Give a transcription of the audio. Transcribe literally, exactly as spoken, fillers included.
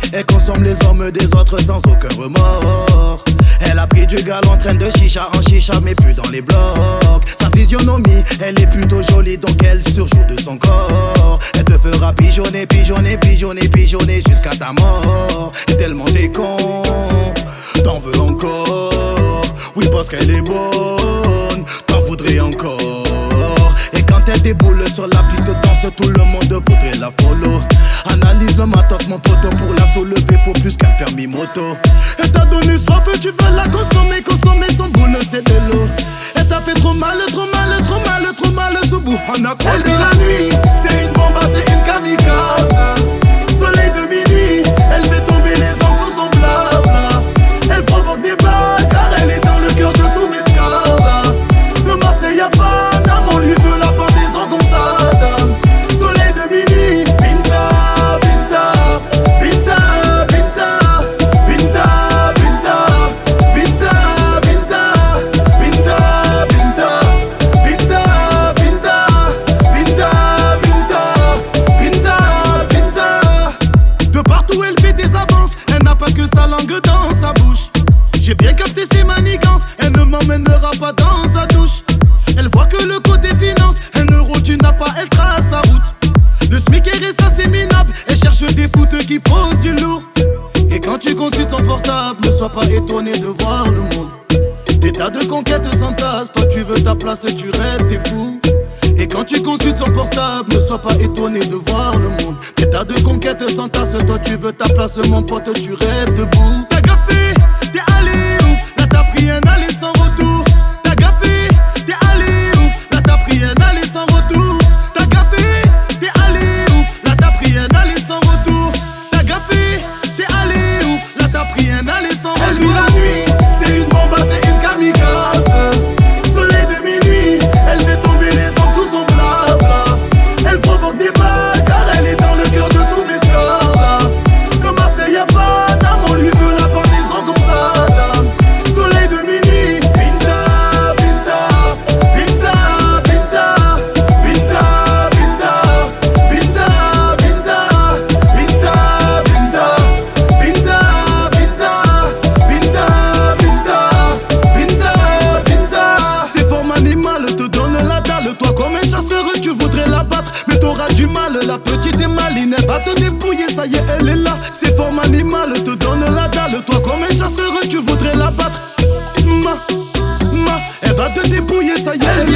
Elle consomme les hommes des autres sans aucun remords. Elle a pris du gal en train de chicha en chicha mais plus dans les blocs. Sa physionomie, elle est plutôt jolie donc elle surjoue de son corps. Elle te fera pigeonner, pigeonner, pigeonner, pigeonner jusqu'à ta mort. Et tellement t'es con, t'en veux encore. Oui parce qu'elle est bonne, t'en voudrais encore. Et quand elle déboule sur la piste de danse, tout le monde voudrait la follow. Analyse le matos mon poteau, pour la soulever faut plus qu'un permis moto. Elle t'a donné soif, tu veux la consommer, consommer son boule c'est de l'eau. Elle t'a fait trop mal, trop mal, trop mal, trop mal sous bout. On a elle dit la nuit, c'est une bombe, c'est une kamikaze. Soleil de minuit, elle fait tomber les hommes sous son blabla. Elle provoque des balles car elle est dans le cœur de tous mes scars. De Marseille à Paname, on lui veut la pendaison comme ça, dame. Soleil de minuit, Binta, Binta, Binta, Binta, Binta, Binta, Binta, Binta, Binta, Binta, Binta, Binta, Binta, Binta, Binta, Binta. De partout elle fait des avances, elle n'a pas que sa langue dans sa bouche. J'ai bien capté ses manigances, elle ne m'emmènera pas dans sa douche. Elle voit que le côté finance, un euro tu n'as pas, elle trace sa route. Le SMIC est ça c'est minable, elle cherche des foutes qui posent du lourd. Et quand tu consultes son portable, ne sois pas étonné de voir le monde. Des tas de conquêtes s'entassent, toi tu veux ta place et tu rêves, t'es fou. Et quand tu consultes son portable, ne sois pas étonné de voir le monde. Des tas de conquêtes s'entassent, toi tu veux ta place mon pote, tu rêves debout. T'as gaffé, t'es allé où? Là t'as pris un aller sans retour. T'as gaffé, t'es allé où? Là t'as pris un aller sans retour. T'as gaffé, t'es allé où? Là t'as pris un aller sans retour. T'as gaffé, t'es allé où? Là t'as pris un aller sans retour. Elle vit la nuit, c'est une bombe, c'est une kamikaze. Soleil de minuit, elle fait tomber les hommes sous son blabla. Elle provoque des balles car elle est dans le cœur de tous mes scars. De Marseille à Paname, on lui veut la pendaison comme ça, dame. Soleil de minuit, Binta, Binta, Binta, Binta, Binta, Binta, Binta, Binta, Binta, Binta, Binta, Binta, Binta, Binta, Binta. C'est forme animale, te donne la dalle. Toi comme un chasseur, tu voudrais la battre, mais t'auras du mal. La petite est maline, elle va te dépouiller, ça y est, elle est là. C'est forme animale, te donne la dalle. Toi comme un chasseur, tu voudrais la battre. Ma, ma, elle va te dépouiller, ça y est.